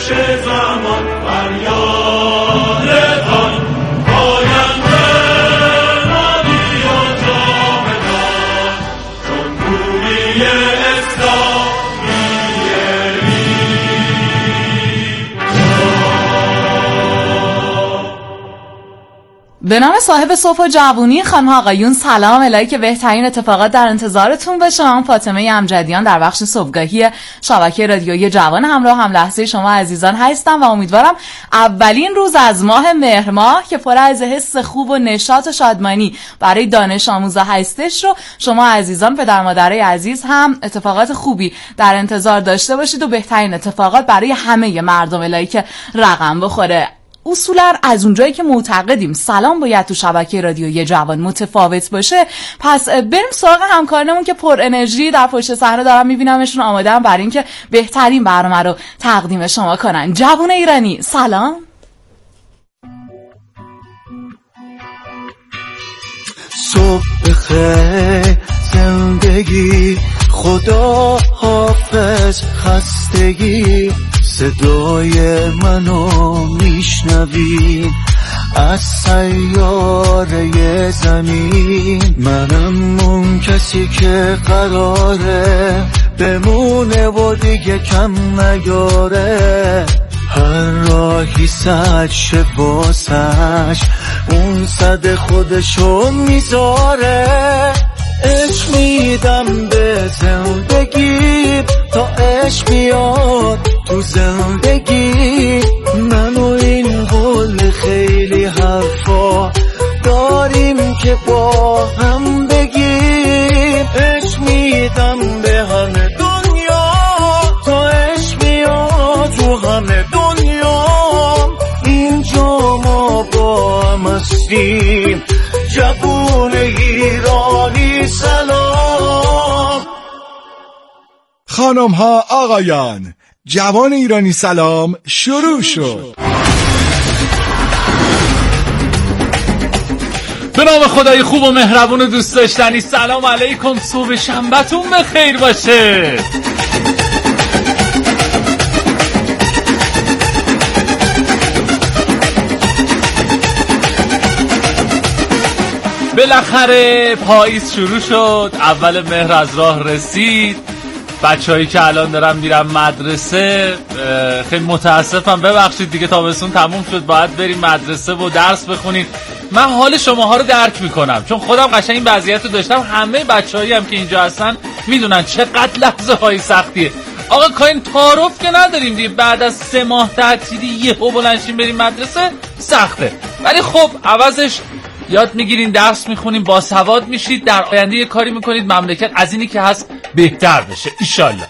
زمان فریادتان آینده مانی و جاودان جمهوری اسلامی به نام صاحب صبح و جوونی، خانم آقایون سلام. الهی که بهترین اتفاقات در انتظارتون باشه. من فاطمه امجدیان در بخش صبحگاهی شبکه رادیویی جوان همراه هم لحظه شما عزیزان هستم و امیدوارم اولین روز از ماه مهر ماه که پر از حس خوب و نشاط و شادمانی برای دانش آموزا هستش رو شما عزیزان پدر مادرای عزیز هم اتفاقات خوبی در انتظار داشته باشید و بهترین اتفاقات برای همه مردم الهی که رقم بخوره. اصولا از اونجایی که معتقدیم سلام باید تو شبکه رادیویی جوان متفاوت باشه، پس بریم سراغ همکارانمون که پر انرژی در پشت صحنه دارم میبینمشون آماده‌ام برای اینکه بهترین برنامه رو تقدیم شما کنن. جوون ایرانی سلام. صبح بخیر زندگی، خدا حافظ خستگی، صدای منو میشنوی از سیاره زمین، منم اون کسی که قراره بمونه و دیگه کم نیاره، هر راهی سد شه واسش اون صد خودشو میذاره، عشق میدم به زندگی تا عشق بیاد تو زندگی، من و این قول خیلی حرفا داریم که با هم بگیم، عشق میدم به همه دنیا تا عشق بیاد تو همه دنیا، اینجا ما با هم هستیم جوون ایرانی سلام. خانم ها آقایان، جوان ایرانی سلام شروع شد. به نام خدای خوب و مهربون و دوست داشتنی، سلام علیکم، صبح شنبه‌تون بخیر باشه. بالاخره پاییز شروع شد، اول مهر از راه رسید. بچه‌هایی که الان دارن میرن مدرسه خیلی متاسفم، ببخشید دیگه تابستون تموم شد، باید بریم مدرسه و درس بخونید. من حال شماها رو درک میکنم چون خودم قشنگ این وضعیت رو داشتم. همه بچه‌هایی هم که اینجا هستن میدونن چقدر لحظه های سختیه. آقا کاین تعارف که نداریم دیگه، بعد از 3 ماه تعطیلی یهو بلنشیم بریم مدرسه سخته، ولی خب عوضش یاد میگیرین، درس میخونین، باسواد میشید، در آینده یه کاری میکنید مملکت از اینی که هست بهتر بشه ایشالله.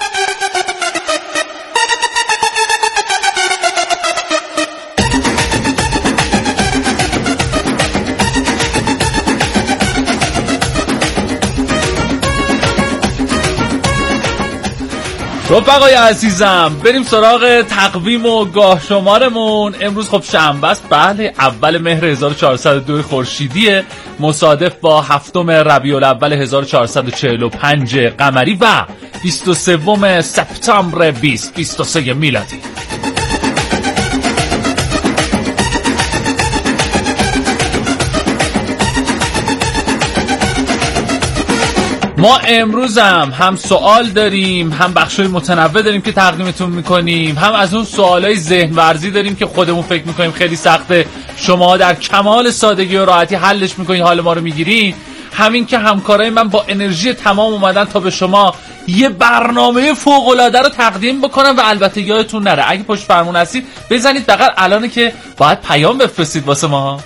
رفقای عزیزم بریم سراغ تقویم و گاه شمارمون. امروز خب شنبه است، بله، اول مهر 1402 خورشیدیه، مصادف با 7 ربیع الاول 1445 قمری و 23 سپتامبر 2023 میلادی. ما امروز هم سوال داریم، هم بخشای متنوع داریم که تقدیمتون میکنیم، هم از اون سوالای ذهن ورزی داریم که خودمون فکر میکنیم خیلی سخته، شما در کمال سادگی و راحتی حلش میکنین، حال ما رو میگیرین. همین که همکارای من با انرژی تمام اومدن تا به شما یه برنامه فوق‌العاده رو تقدیم بکنم و البته یادتون نره اگه پشت فرمون هستید بزنید بغل الانه که باید پیام بفرستید واسه ما.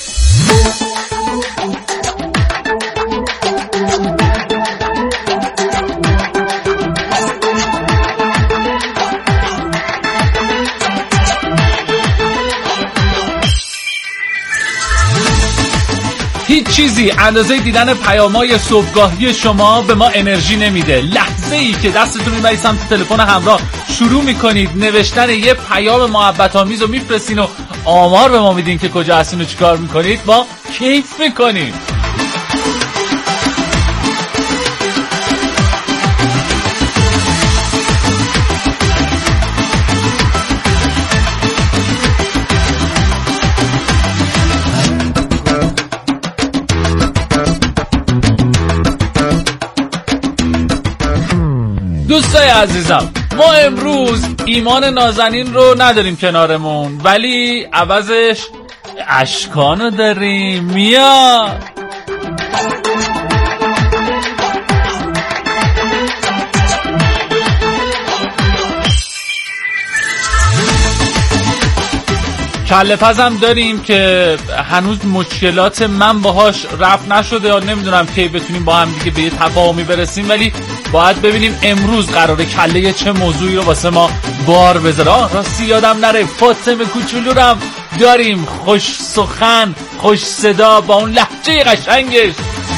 هیچ چیزی اندازه دیدن پیام‌های صبحگاهی شما به ما انرژی نمیده. لحظه‌ای که دستتون میبرید سمت تلفن همراه شروع میکنید نوشتن یه پیام محبت‌آمیز رو میفرستین و آمار به ما میدین که کجا هستین و چیکار میکنید، ما کیف میکنیم. دوستای عزیزم، ما امروز ایمان نازنین رو نداریم کنارمون، ولی عوضش اشکانو داریم. میاد کله پزم داریم که هنوز مشکلات من باهاش رفع نشده یا نمیدونم کی بتونیم با هم دیگه به یه تفاهمی برسیم، ولی باید ببینیم امروز قراره کله چه موضوعی رو واسه ما بار بذاره. راستی یادم نره فاطمه کوچولو رو هم داریم، خوش سخن خوش صدا با اون لهجه قشنگش.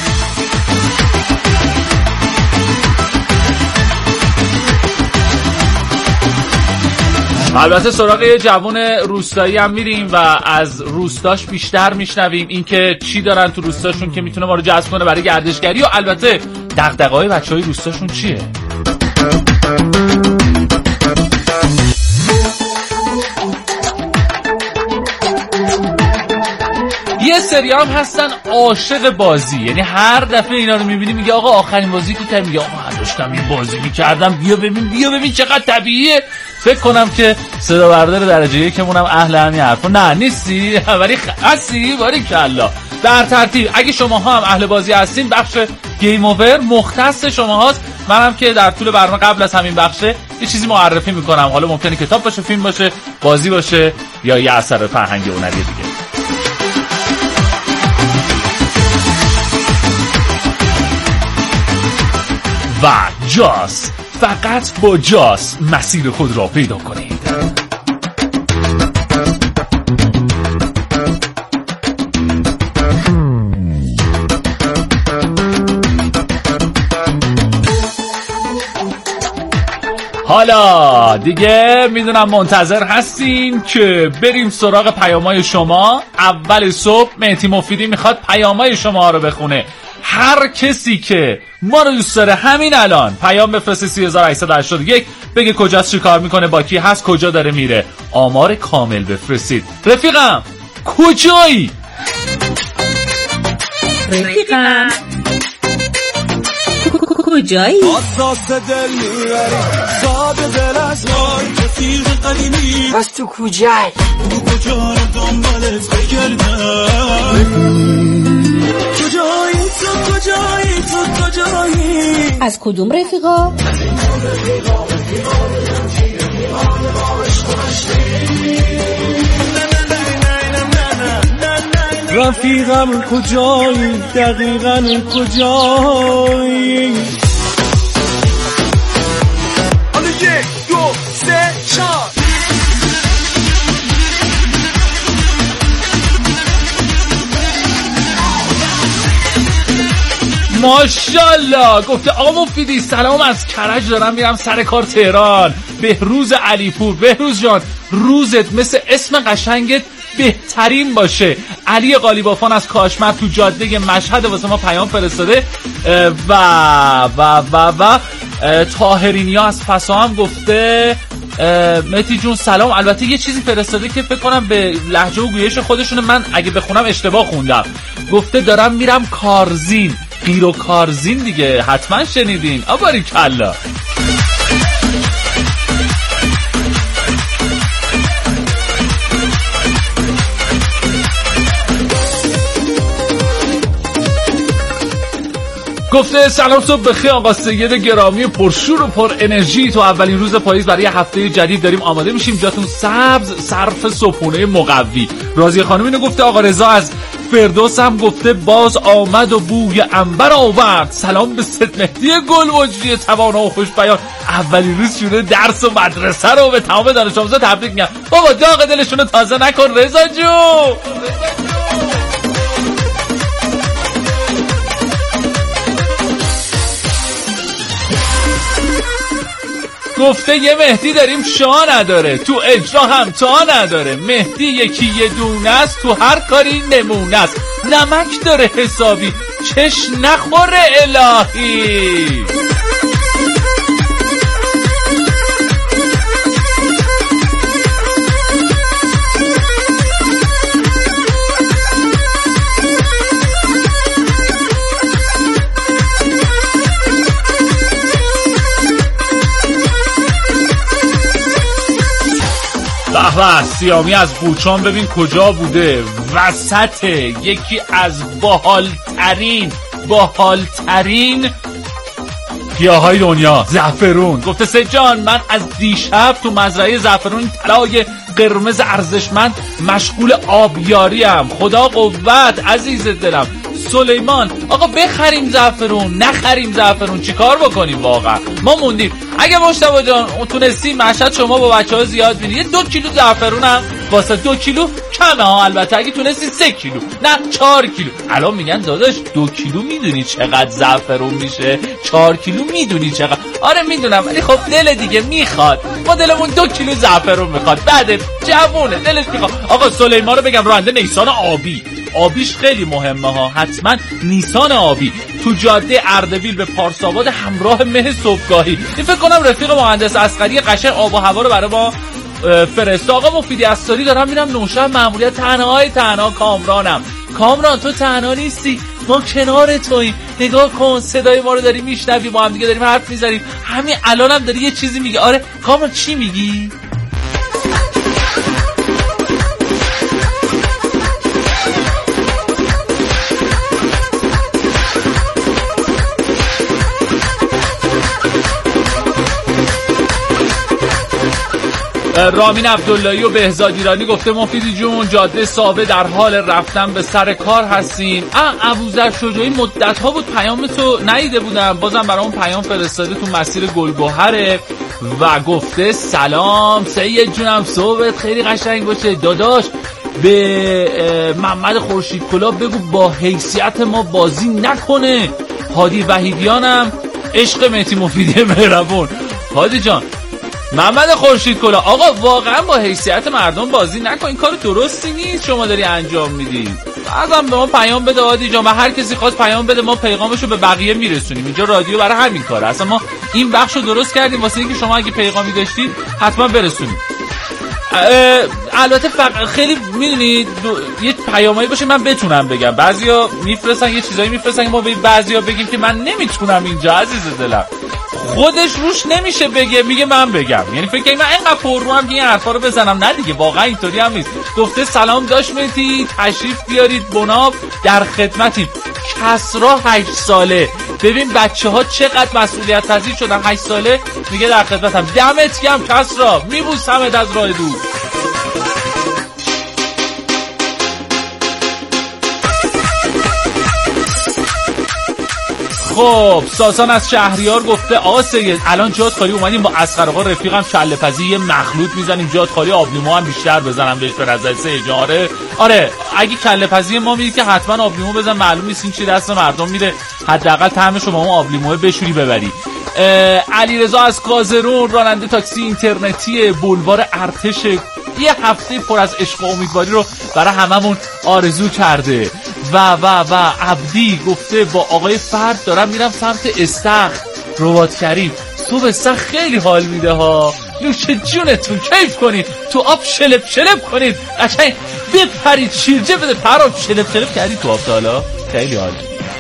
البته سراغ یه جوون روستایی هم میریم و از روستاش بیشتر میشنویم اینکه چی دارن تو روستاشون که میتونه ما رو جذب کنه برای گردشگری، و البته دغدغه‌های بچهای روستاشون چیه. یه سری هم هستن عاشق بازی، یعنی هر دفعه اینا رو میبینی میگه آقا آخرین بازی که میگه آقا من داشتم یه بازی میکردم، بیا ببین چقدر طبیعیه. فکر کنم که صدا بردار درجه یکمونم اهل همین حرفا نه نیستی، ولی هستی. باریکلا. در ترتیب اگه شماها هم اهل بازی هستین، بخش گیم اوور مختص شماهاست. منم که در طول برنامه قبل از همین بخشه یه چیزی معرفی میکنم، حالا ممکنه کتاب باشه، فیلم باشه، بازی باشه یا یه اثر فرهنگی هنری دیگه. و جاس، فقط با جاس مسیر خود را پیدا کنید. حالا دیگه میدونم منتظر هستین که بریم سراغ پیامای شما. اول صبح مهدی مفیدی میخواد پیامای شما رو بخونه. هر کسی که ما رو دوست داره همین الان پیام بفرسته 3881 بگه کجاست، چی کار میکنه، با کی هست، کجا داره میره، آمار کامل بفرستید. رفیقم کجایی؟ رفیقم کجایی؟ راست دل میبری ساده دل از وای رفیق قدیمی، پس تو کجایی؟ تو کجا رو دنبالت بگردم، تو کجایی؟ از کدوم رفیقا؟ رفیقم کجایی؟ دقیقاً کجایی؟ حالا 1 2 3 4 ماشاءالله. گفته آقا مفیدی سلام از کرج، دارم میرم سر کار تهران. بهروز علیپور. بهروز جان روزت مثل اسم قشنگت بهترین باشه. علی قالیبافان از کاشمر تو جاده مشهد واسه ما پیام فرستاده. و طاهرینیا از فسا هم گفته مهدی جون سلام. البته یه چیزی فرستاده که فکر کنم به لهجه و گویش خودشونه، من اگه بخونم اشتباه خوندم. گفته دارم میرم کارزین. قیر کارزین دیگه حتما شنیدین. باریکلا. گفته سلام صبح بخیر آقا سید گرامی پرشور و پر انرژی. تو اولین روز پاییز برای هفته جدید داریم آماده میشیم، جاتون سبز، صرف صبحونه مقوی. راضیه خانم اینو گفته. آقا رضا از فردوس هم گفته باز آمد و بوی عنبر آورد. سلام به سید مهدی گلوجی توانا و خوش بیان. اولین روز شروع درس و مدرسه رو به تمام دانش آموزا تبریک میگم. بابا داغ دلشون رو تازه نکن رضا جون. گفته یه مهدی داریم شاه نداره، تو اجرا هم تا نداره. مهدی یکی یه دونه است، تو هر کاری نمونه است. نمک داره حسابی، چش نخوره الهی. به سیامی از قوچان ببین کجا بوده، وسط یکی از باحالترین گیاهای دنیا، زعفرون. گفته سجان من از دیشب تو مزرعه زعفرون طلای قرمز ارزشمند مشغول آبیاریم. خدا قوت عزیز دلم. سلیمان آقا بخریم زعفرون نخریم زعفرون چیکار بکنیم؟ واقعا ما موندیم. اگه مشتبه جان تونستی مشهد شما با بچه‌ها زیاد بینی 2 کیلو زعفرون هم واسه 2 کیلو کمه ها. البته اگه تونستی 3 کیلو نه 4 کیلو. الان میگن داداش 2 کیلو میدونی چقدر زعفرون میشه؟ 4 کیلو میدونی چقدر؟ آره میدونم ولی خب دل دیگه میخواد. ما دلمون 2 کیلو زعفرون میخواد. بعد جوونه دلش میخواد. آقا سلیمان رو بگم راننده نیسان آبیش خیلی مهمه ها. حتما نیسان آبی تو جاده اردبیل به پارساباد همراه مه صبحگاهی. این فکر کنم رفیق مهندس اصغری قشنگ آب و هوا رو برای ما فرسته. آقا مفیدی اساری دارم میرم نوشهر مأموریت تنها کامران تو تنها نیستی، ما کنار توییم. نگاه کن صدای ما رو داری میشنوی، با هم دیگه داریم حرف میزنیم. همین الانم داری یه چیزی میگی. آره کامران چی میگی؟ رامین عبداللهی و بهزاد ایرانی گفته مفیدی جون جاده ساوه در حال رفتن به سر کار هستیم. ابوذر شجاعی مدت ها بود پیام تو ندیده بودم، بازم برامون پیام فرستاده تو مسیر گلگهره و گفته سلام سید جونم صحبت خیلی قشنگ باشه داداش. به محمد خورشید کلا بگو با حیثیت ما بازی نکنه. هادی وحیدیانم عشق مهدی مفیدی مهربون. هادی جان محمد خورشید کلا آقا واقعا با حیثیت مردم بازی نکن، این کار درستی نیست شما داری انجام میدی. بعضم به ما پیام بده هادی جان و هر کسی خواست پیام بده ما پیغامشو به بقیه میرسونیم. اینجا رادیو برای همین کاره. اصلا ما این بخشو درست کردیم واسه اینکه شما اگه پیغامی داشتید حتما برسونید. البته خیلی میدونید یه پیامایی باشه من بتونم بگم. بعضیا میفرستن یه چیزایی میفرستن ما به بعضیا بگیم که من نمیتونم اینجا عزیز دلم. خودش روش نمیشه بگه میگه من بگم. یعنی فکر کنم من اینقدر پرروام که این حرفا رو بزنم. نه دیگه واقعا اینطوری هم نیست. گفته سلام داش مهدی تشریف بیارید بناب در خدمتیم. کسرا 8 ساله. ببین بچه‌ها چقدر مسئولیت پذیر شدن. 8 ساله میگه در خدمتم. دمت گرم کسرا، میبوسمت از راه دور. خب ساسان از شهریار گفته آقا سید الان جات خالی اومدیم با اصغر آقا رفیقم کله پزی یه مخلوط میزنیم جات خالی آبلیمو هم بیشتر بزنم بهش به نظر سید. آره اگه کله پزی ما میدید که حتما آبلیمو بزن. معلوم نیست این چی دست مردم میره، حداقل طعمش رو با اون آبلیمو بشوری ببری. علیرضا از کازرون راننده تاکسی اینترنتی بولوار ارتش یه هفته پر از عشق و امیدواری رو برای هممون آرزو کرده. و عبدی گفته با آقای فرد دارم میرم سمت استخر رباط کریم. صبح استخر خیلی حال میده ها. نوش جونتون کیف کنید تو آب شلپ کنید قشنگ بپرید شیرجه بده پرام شلپ کردید تو آب حالا خیلی حال.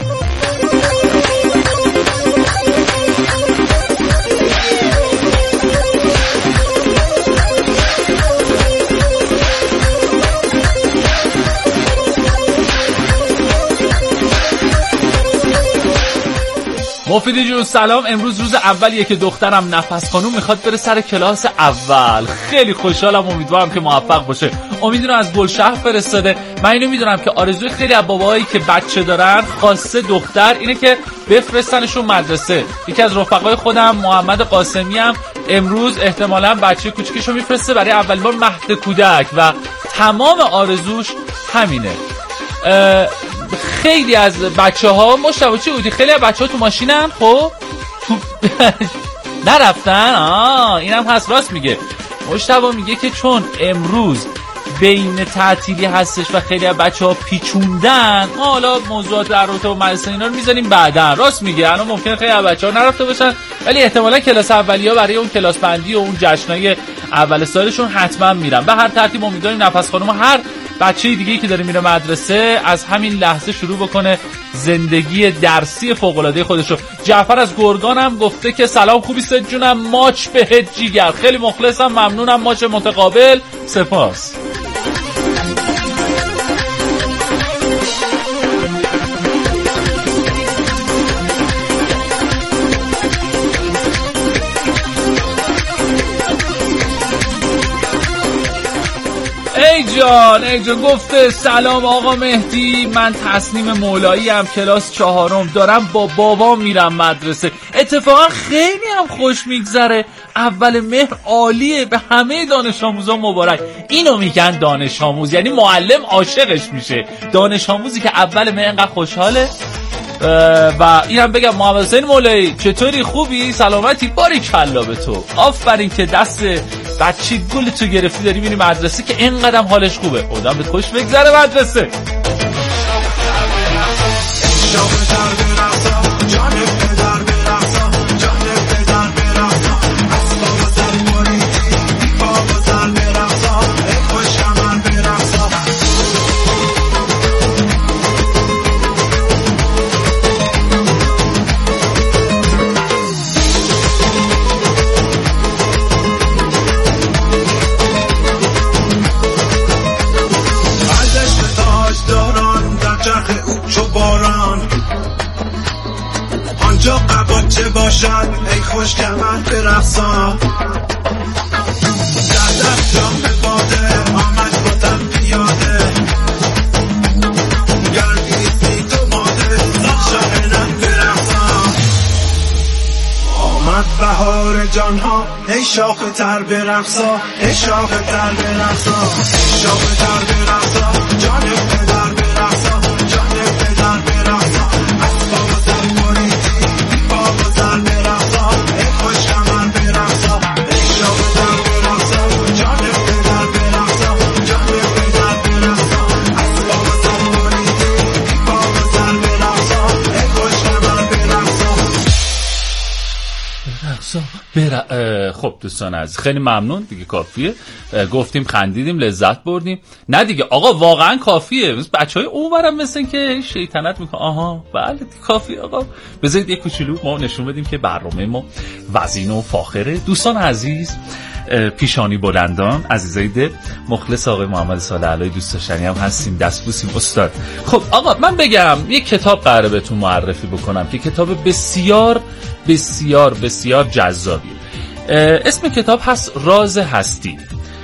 مفیدی جون سلام. امروز روز اولیه که دخترم نفس خانوم میخواد بره سر کلاس اول. خیلی خوشحالم، امیدوارم که موفق باشه. امیدی رو از گلشهر فرستاده. من اینو میدونم که آرزوی خیلی از باباهایی که بچه دارن خاصه دختر اینه که بفرستنشون مدرسه. یکی از رفقای خودم محمد قاسمی هم امروز احتمالاً بچه کوچیکشو میفرسته برای اولین بار مهد کودک و تمام آرزوش همینه. خیلی از بچه‌ها مشتبه چی بودی؟ خیلی از بچه‌ها تو ماشینن خب تو نرفتن. اینم هست راست میگه مشتبه. میگه که چون امروز بین تعطیلی هستش و خیلی از بچه‌ها پیچوندن حالا موضوعات در رابطه با مدرسه اینا رو میذاریم بعدن. راست میگه الان ممکنه خیلی از بچه‌ها نرفته باشن ولی احتمالاً کلاس اولیه برای اون کلاس بندی و اون جشنای اول سالشون حتما میرن. به هر ترتیب امیدواریم نفس خانم هر بچه دیگه‌ای که داره میره مدرسه از همین لحظه شروع بکنه زندگی درسی فوق‌العاده خودشو. جعفر از گرگان هم گفته که سلام خوبی سید جونم، ماچ بهت جیگر، خیلی مخلصم، ممنونم، ماچ متقابل، سپاس. ای جان گفته سلام آقا مهدی، من تسنیم مولایی ام، کلاس 4 دارم، با بابام میرم مدرسه. اتفاقا خیلی هم خوش میگذره، اول مهر عالیه، به همه دانش آموزان مبارک. اینو میگن دانش آموز، یعنی معلم عاشقش میشه. دانش آموزی که اول مهر انقدر خوشحاله. و اینم بگم محمد حسین مولایی چطوری، خوبی، سلامتی، باریکلا به تو، آفرین که دست بچه گل تو گرفتی داری میری مدرسه که اینقدر حالش خوبه. آدم به خوش بگذره مدرسه. آنجا قباچه باشد ای خوش کمر برقصا، در دست جام باده آمد باتم پیاده، گردی تو ماده شاهنم برقصا. آمد بهار جانها ای شاخ تر برقصا، ای شاخ تر برقصا، ای شاخ تر برقصا، جان پدر برقصا، جان پدر برقصا. خب دوستان عزیز خیلی ممنون دیگه، کافیه، گفتیم خندیدیم لذت بردیم. نه دیگه آقا واقعا کافیه. بچهای اونورم مثل که شیطنت میکنه. آها بله کافیه آقا. بذارید یک کوچولو ما نشون بدیم که برنامه ما وزین و فاخره. دوستان عزیز پیشانی بلندان عزیزای دل، مخلص آقای محمد صالح علی دوست داشتنی هم هستیم، دست بوسیم استاد. خب آقا من بگم یک کتاب قراره بهتون معرفی بکنم که کتاب بسیار بسیار بسیار جذابیه. اسم کتاب هست راز هستی.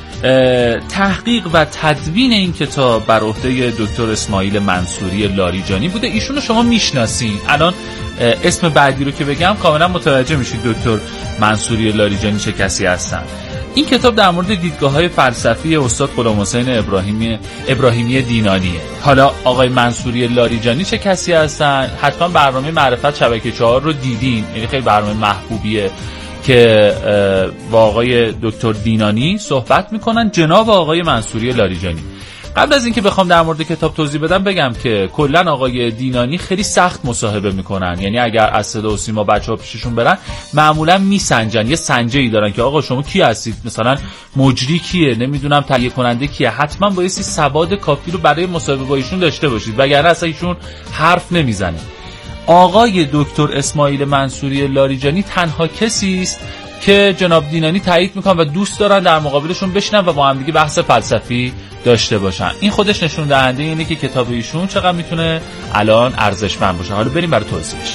تحقیق و تدوین این کتاب بر عهده دکتر اسماعیل منصوری لاریجانی بوده. ایشونو شما میشناسین. الان اسم بعدی رو که بگم کاملا متوجه میشید دکتر منصوری لاریجانی چه کسی هستن. این کتاب در مورد دیدگاه‌های فلسفی استاد غلامحسین ابراهیمی دینانیه. حالا آقای منصوری لاریجانی چه کسی هستن؟ حتما برنامه معرفت شبکه 4 رو دیدین، یعنی خیلی برنامه محبوبیه که با آقای دکتر دینانی صحبت میکنن، جناب آقای منصوری لاریجانی. قبل از اینکه بخوام در مورد کتاب توضیح بدم بگم که کلا آقای دینانی خیلی سخت مصاحبه میکنن، یعنی اگر از صدا و سیما بچه‌ها پیششون برن معمولا میسنجن، یه سنجه‌ای دارن که آقا شما کی هستید، مثلا مجری کیه، نمیدونم تهیه کننده کیه، حتما بایستی سواد کافی رو برای مصاحبه با ایشون داشته باشید وگرنه اصلا ایشون حرف نمیزنه. آقای دکتر اسماعیل منصوری لاریجانی تنها کسی است که جناب دینانی تایید میکنن و دوست دارن در مقابلشون بشینن و با هم دیگه بحث فلسفی داشته باشن. این خودش نشون دهنده اینه که کتاب ایشون چقدر میتونه الان ارزشمند باشه. حالا بریم برای توضیحش.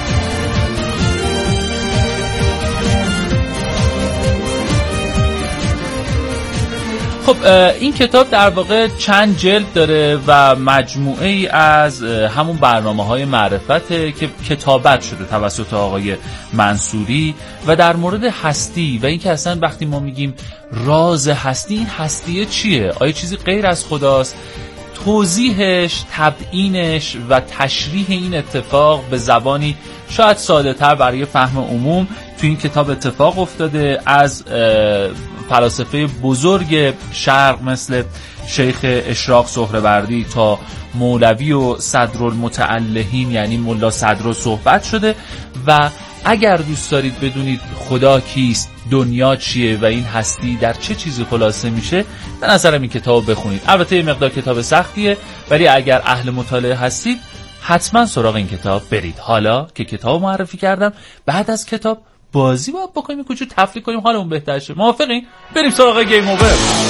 خب این کتاب در واقع چند جلد داره و مجموعه ای از همون برنامه‌های معرفته که کتابت شده توسط آقای منصوری و در مورد هستی و اینکه اصلا وقتی ما میگیم راز هستی، این هستیه چیه؟ آیا چیزی غیر از خداست؟ توضیحش، تبیینش و تشریح این اتفاق به زبانی شاید ساده تر برای فهم عموم تو این کتاب اتفاق افتاده. از فلاسفه بزرگ شرق مثل شیخ اشراق سهروردی تا مولوی و صدرالمتعلهین یعنی ملا صدر صحبت شده و اگر دوست دارید بدونید خدا کیست، دنیا چیه و این هستی در چه چیزی خلاصه میشه، به نظرم این کتاب بخونید. البته یه مقدار کتاب سختیه، ولی اگر اهل مطالعه هستید حتما سراغ این کتاب برید. حالا که کتاب معرفی کردم، بعد از کتاب بازی باید بکنیم، کوچو تفریح کنیم، حالمون بهتر شه. موافقین؟ بریم سراغ گیم اوور.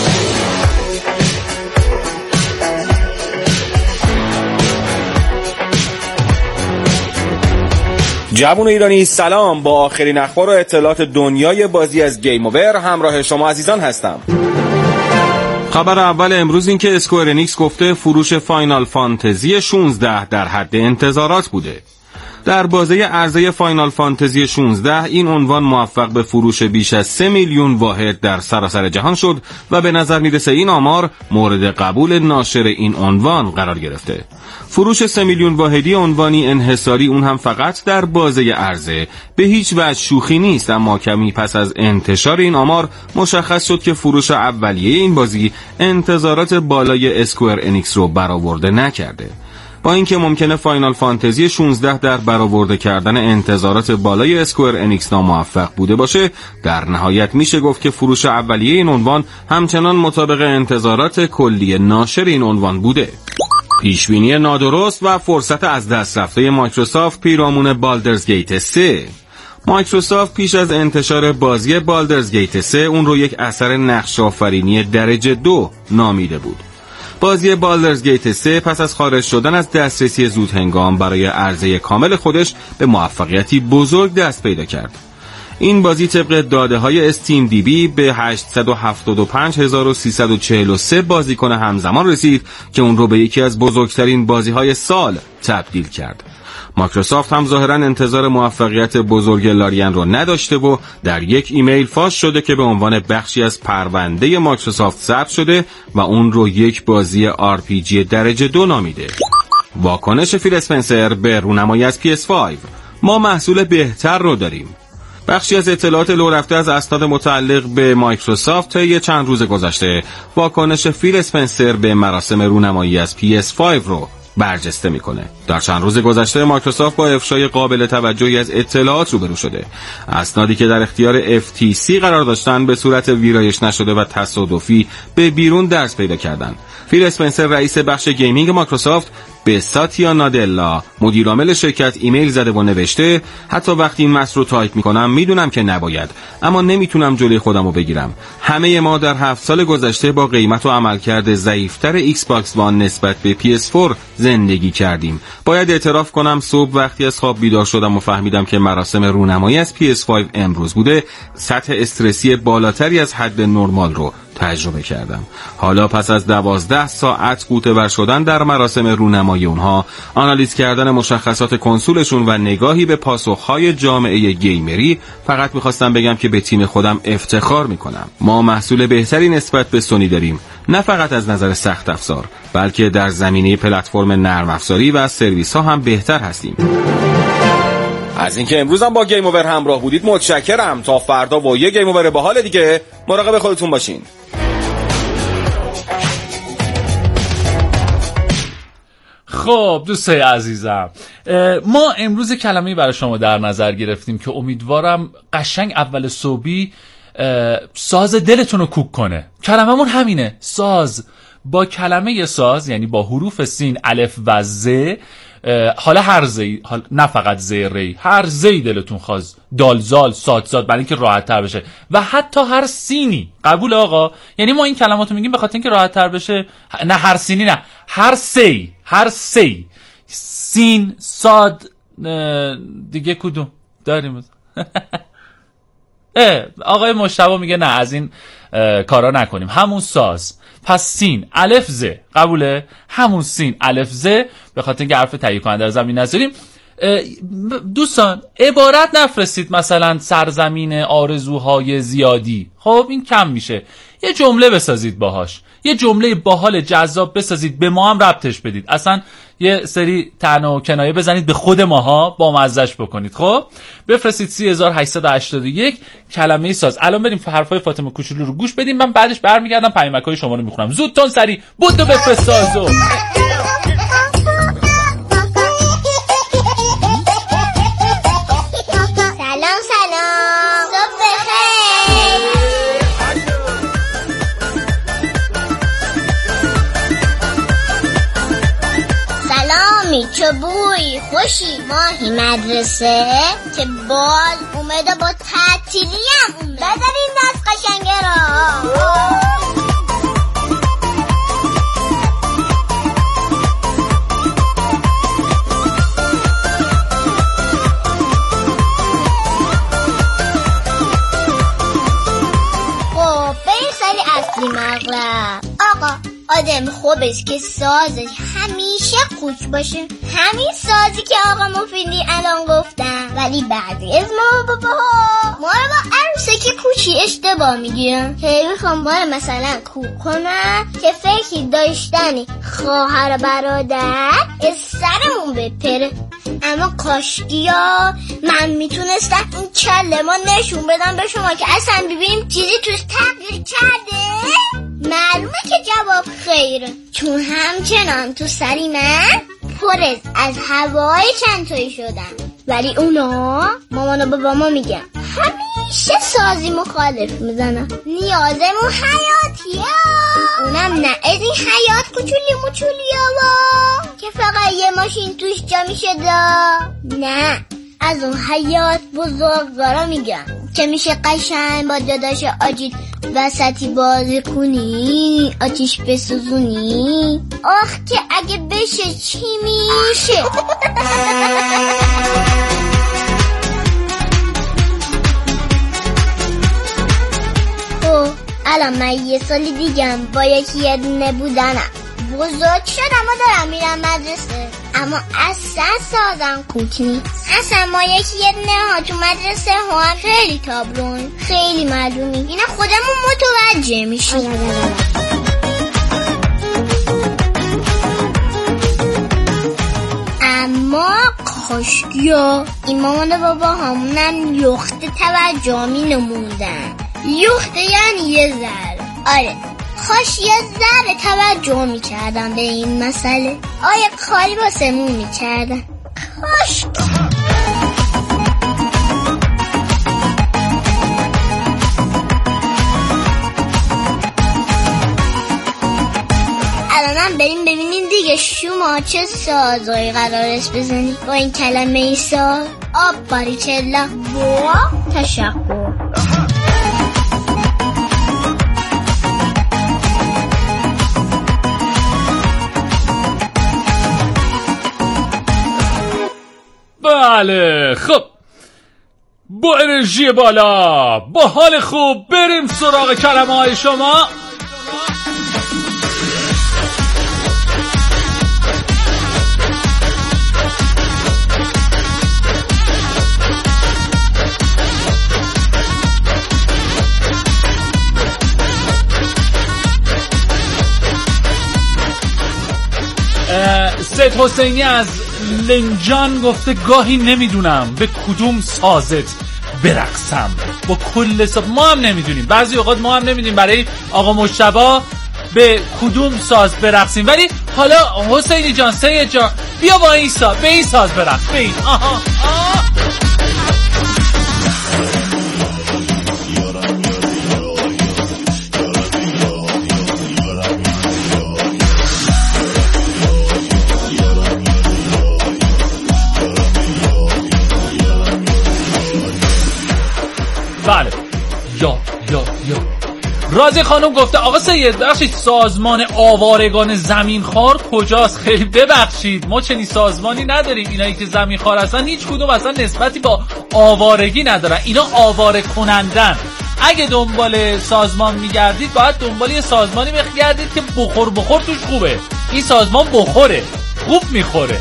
جوان ایرانی سلام، با آخرین اخبار و اطلاعات دنیای بازی از گیم اوور همراه شما عزیزان هستم. خبر اول امروز این که اسکوئر انیکس گفته فروش فاینال فانتزی 16 در حد انتظارات بوده. در بازه عرضه فاینال فانتزی 16 این عنوان موفق به فروش بیش از 3 میلیون واحد در سراسر جهان شد و به نظر میرسه این آمار مورد قبول ناشر این عنوان قرار گرفته. فروش 3 میلیون واحدی عنوانی انحصاری، اون هم فقط در بازه عرضه، به هیچ وجه شوخی نیست، اما کمی پس از انتشار این آمار مشخص شد که فروش اولیه این بازی انتظارات بالای اسکوئر انیکس رو برآورده نکرده. با اینکه ممکنه فاینال فانتزی 16 در برآورده کردن انتظارات بالای اسکوئر انیکس ناموفق بوده باشه، در نهایت میشه گفت که فروش اولیه این عنوان همچنان مطابق انتظارات کلی ناشر این عنوان بوده. پیشبینی نادرست و فرصت از دست رفته مایکروسافت پیرامون بالدرز گیت 3. مایکروسافت پیش از انتشار بازی بالدرز گیت 3 اون رو یک اثر نقش آفرینی درجه 2 نامیده بود. بازی بالدرز گیت 3 پس از خارج شدن از دسترسی زود هنگام برای عرضه کامل خودش به موفقیتی بزرگ دست پیدا کرد. این بازی طبق داده‌های استیم دی بی به 875343 بازیکن همزمان رسید که اون رو به یکی از بزرگترین بازی‌های سال تبدیل کرد. مایکروسافت هم ظاهراً انتظار موفقیت بزرگ لاریان رو نداشته و در یک ایمیل فاش شده که به عنوان بخشی از پرونده مایکروسافت ثبت شده و اون رو یک بازی RPG درجه 2 نامیده. واکنش فیل اسپنسر به رونمایی از PS5: ما محصول بهتر رو داریم. بخشی از اطلاعات لو رفته از اسناد متعلق به مایکروسافت طی چند روز گذشته واکنش فیل اسپنسر به مراسم رونمایی از PS5 رو برجسته میکنه. در چند روز گذشته مایکروسافت با افشای قابل توجهی از اطلاعات روبرو شده. اسنادی که در اختیار FTC قرار داشتن به صورت ویرایش نشده و تصادفی به بیرون درس پیدا کردند. فیل اسپنسر رئیس بخش گیمینگ مایکروسافت به ساتیا نادلا مدیرعامل شرکت ایمیل زده و نوشته: حتی وقتی این متن رو تایپ میکنم میدونم که نباید، اما نمیتونم جلوی خودم رو بگیرم. همه ما در 7 سال گذشته با قیمت و عملکرد ضعیفتر ایکس باکس وان نسبت به PS4 زندگی کردیم. باید اعتراف کنم صبح وقتی از خواب بیدار شدم و فهمیدم که مراسم رونمایی از PS5 امروز بوده، سطح استرسی بالاتری از حد نرمال رو تجربه کردم. حالا پس از 12 ساعت غوطه‌ور شدن در مراسم رونمایی اونها، آنالیز کردن مشخصات کنسولشون و نگاهی به پاسخهای جامعه گیمری، فقط میخواستم بگم که به تیم خودم افتخار میکنم. ما محصول بهتری نسبت به سونی داریم، نه فقط از نظر سخت افزار، بلکه در زمینه پلتفرم نرم افزاری و سرویس ها هم بهتر هستیم. از اینکه امروز هم با گیم اوور همراه بودید متشکرم. تا فردا با یه گیم اوور باحال دیگه مراقب خودتون باشین. خب دوستای عزیزم، ما امروز کلمه‌ای برای شما در نظر گرفتیم که امیدوارم قشنگ اول صبحی ساز دلتون رو کوک کنه. کلمه‌مون همینه، ساز. با کلمه ساز یعنی با حروف سین، الف و ز، حالا هر زی، نه فقط ز ری، هر زی دلتون خواست، دال زال صاد صاد، برای اینکه راحت تر بشه، و حتی هر سینی. قبول آقا؟ یعنی ما این کلماتو میگیم به خاطر اینکه راحت تر بشه. نه هر سینی، نه هر سی، هر سی، سین، صاد، دیگه کدوم داریم؟ آقای مشتبه میگه نه از این کارا نکنیم، همون ساز. پس سین الف ز، قبوله؟ همون سین الف ز، به خاطر اینکه حرف تهیه کننده رو زمین نذاریم. دوستان عبارت نفرستید مثلا سرزمین آرزوهای زیادی، خب این کم میشه. یه جمله بسازید باهاش، یه جمله باحال جذاب بسازید، به ما هم ربطش بدید، اصلا یه سری طعنه و کنایه بزنید به خود ماها، با مزهش بکنید. خب بفرستید 3881 کلمه ساز. الان بریم حرفای فاطمه کوچولو رو گوش بدیم، من بعدش برمیگردم پیامک‌های شما رو میخونم. زودتون سری بودو بفرست سازو. مامی چه بوی خوشی ماهی مدرسه که باز اومده با تعطیلیم اومده. بذاریم دست قشنگه را. مغرب آقا آدم خوبش که سازش همیشه خوش باشه، همین سازی که آقا مفیدی الان گفتم. ولی بعضی از ما رو با عروسکی کوچی اشتباه میگیرن که میخوام ما رو مثلا کوک کنن که فکری داشتنی خواهر برادر از سرمون بپره. اما کاشکیا من میتونستم این کله ما نشون بدم به شما که اصلا ببینیم چیزی توش تغییر کرده. معلومه که جواب خیره، چون همچنان تو سری من پر از هوای چند تایی شدن. ولی اونا مامان و بابا ما میگن همیشه سازی مخالف میزنن. نیازمون حیاتیه، اونم نه از این حیات کوچولی موچولی ها که فقط یه ماشین توش جا میشه نه، از اون حیات بزرگوارا میگن که میشه قشنگ با داداش آجیل وسطی بازی کنی، آتیش بسوزونی. آخ که اگه بشه چی میشه. الان من یه سالی دیگم با یکی یه دونه بودنم بزرگ شدم و دارم میرم مدرسه، اما اصلا سازم کوک نیست. اصلا ما یکی یه دونه ها تو مدرسه ها هم خیلی تابلون، خیلی معلومی، اینا خودمون متوجه میشیم. اما کاشکیا این مامان و بابا همونم یخت توجه می نموندن. یخت یعنی یه ذره. آره کاش یه ذره توجه می کردم به این مسئله. آیا کاری واسمون می کردن. کاش الانم بریم ببینیم دیگه شما چه سازایی قرارش بزنی با این کلمه ای ساز. آب باریکلا با تشکر. بله خب، با انرژی بالا، با حال خوب بریم سراغ کلمه های شما. سید حسینی از لنجان گفته گاهی نمیدونم به کدوم سازت برقصم. با کل ما هم نمیدونیم، بعضی اوقات ما هم نمیدونیم برای آقا مجتبی به کدوم ساز برقصیم. ولی حالا حسینی جان، سید جان، بیا با این ساز، به این ساز برقص، به این. آها بله یا رازی خانم گفته آقا سید بخشید سازمان آوارگان زمینخوار کجاست؟ خیلی ببخشید ما چنین سازمانی نداریم. اینایی که زمینخوار هستن هیچ کدوم اصلا نسبتی با آوارگی ندارن، اینا آواره کنندن. اگه دنبال سازمان میگردید باید دنبال یه سازمانی بگردید که بخور توش خوبه. این سازمان بخوره، خوب میخوره.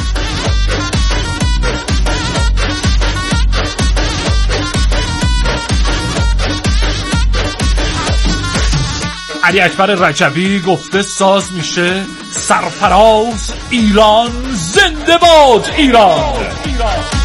علی اکبر رجبی گفته ساز میشه سرفراز ایران، زنده باد ایران.